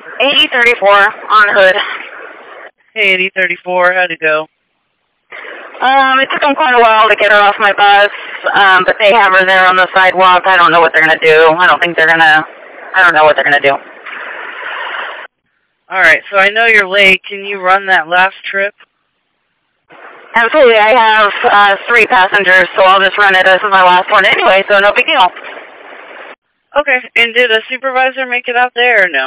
8034 on Hood. Hey, 8034, how'd it go? It took them quite a while to get her off my bus, but they have her there on the sidewalk. I don't know what they're going to do. I don't know what they're going to do. Alright, so I know you're late. Can you run that last trip? Absolutely. I have 3 passengers, so I'll just run it. This is my last one anyway, so no big deal. Okay, and did a supervisor make it out there or no?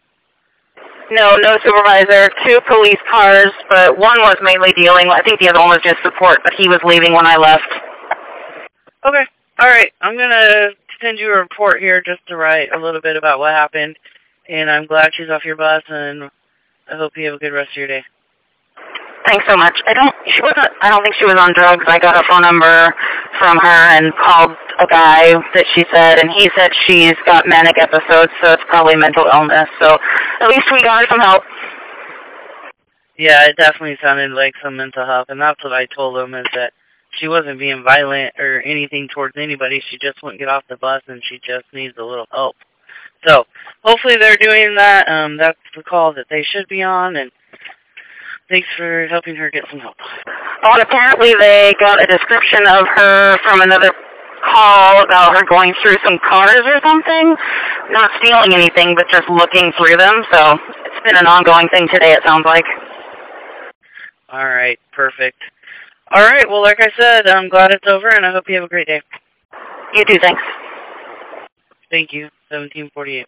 No supervisor. 2 police cars, but one was mainly dealing. I think the other one was just support, but he was leaving when I left. Okay, alright. I'm going to send you a report here just to write a little bit about what happened, and I'm glad she's off your bus, and I hope you have a good rest of your day. Thanks so much. I don't think she was on drugs. I got a phone number from her and called a guy that she said, and he said she's got manic episodes, so it's probably mental illness. So at least we got her some help. Yeah, it definitely sounded like some mental health, and that's what I told him, is that she wasn't being violent or anything towards anybody. She just wouldn't get off the bus, and she just needs a little help. So hopefully they're doing that. That's the call that they should be on, and thanks for helping her get some help. Oh, and apparently they got a description of her from another call about her going through some cars or something. Not stealing anything, but just looking through them. So it's been an ongoing thing today, it sounds like. All right, perfect. All right, well, like I said, I'm glad it's over, and I hope you have a great day. You too, thanks. Thank you. 1748.